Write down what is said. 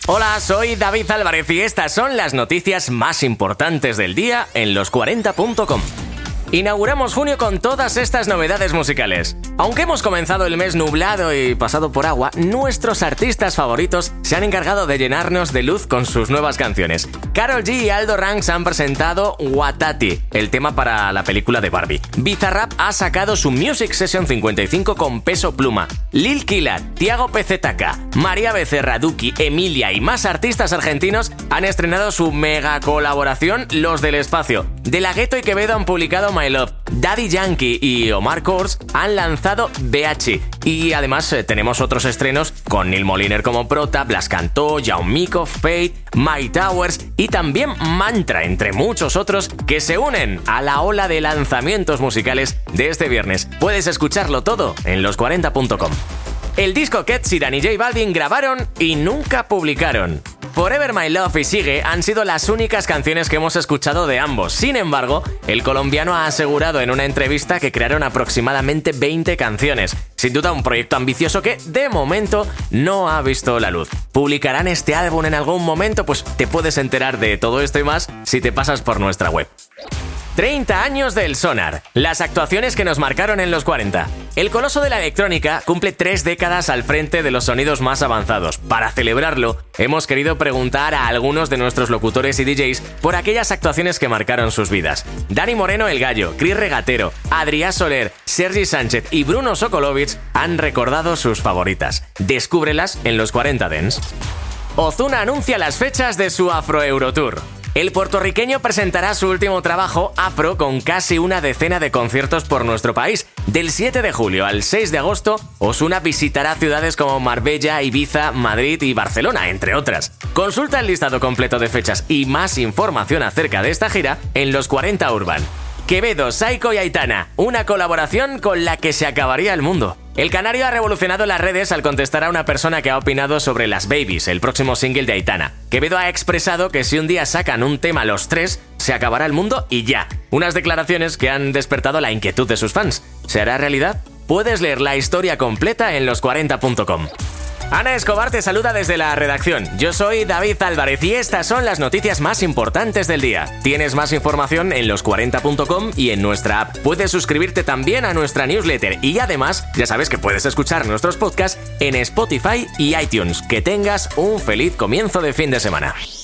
Hola, soy David Álvarez y estas son las noticias más importantes del día en los40.com. Inauguramos junio con todas estas novedades musicales. Aunque hemos comenzado el mes nublado y pasado por agua, nuestros artistas favoritos se han encargado de llenarnos de luz con sus nuevas canciones. Karol G y Aldo Ranks han presentado Watati, el tema para la película de Barbie. Bizarrap ha sacado su Music Session 55 con Peso Pluma. Lil Kila, Tiago PZK, María Becerra, Duki, Emilia y más artistas argentinos han estrenado su mega colaboración Los del Espacio. De La Ghetto y Quevedo han publicado My Love. Daddy Yankee y Omar Courtz han lanzado BH. Y además tenemos otros estrenos con Neil Moliner como prota, Blas Cantó, Jaumico, Fate, My Towers y también Mantra, entre muchos otros que se unen a la ola de lanzamientos musicales de este viernes. Puedes escucharlo todo en los40.com. El disco que Ed Sheeran y J Balvin grabaron y nunca publicaron. Forever My Love y Sigue han sido las únicas canciones que hemos escuchado de ambos. Sin embargo, el colombiano ha asegurado en una entrevista que crearon aproximadamente 20 canciones. Sin duda un proyecto ambicioso que, de momento, no ha visto la luz. ¿Publicarán este álbum en algún momento? Pues te puedes enterar de todo esto y más si te pasas por nuestra web. 30 años del Sonar, las actuaciones que nos marcaron en los 40. El coloso de la electrónica cumple 3 décadas al frente de los sonidos más avanzados. Para celebrarlo, hemos querido preguntar a algunos de nuestros locutores y DJs por aquellas actuaciones que marcaron sus vidas. Dani Moreno el Gallo, Cris Regatero, Adrià Soler, Sergi Sánchez y Bruno Sokolovic han recordado sus favoritas. Descúbrelas en los 40 Dance. Ozuna anuncia las fechas de su Afro Eurotour. El puertorriqueño presentará su último trabajo, Afro, con casi una decena de conciertos por nuestro país. Del 7 de julio al 6 de agosto, Ozuna visitará ciudades como Marbella, Ibiza, Madrid y Barcelona, entre otras. Consulta el listado completo de fechas y más información acerca de esta gira en los 40 Urban. Quevedo, Saiko y Aitana, una colaboración con la que se acabaría el mundo. El canario ha revolucionado las redes al contestar a una persona que ha opinado sobre Las Babies, el próximo single de Aitana. Quevedo ha expresado que si un día sacan un tema los tres, se acabará el mundo y ya. Unas declaraciones que han despertado la inquietud de sus fans. ¿Se hará realidad? Puedes leer la historia completa en los40.com. Ana Escobar te saluda desde la redacción. Yo soy David Álvarez y estas son las noticias más importantes del día. Tienes más información en los40.com y en nuestra app. Puedes suscribirte también a nuestra newsletter y además ya sabes que puedes escuchar nuestros podcasts en Spotify y iTunes. Que tengas un feliz comienzo de fin de semana.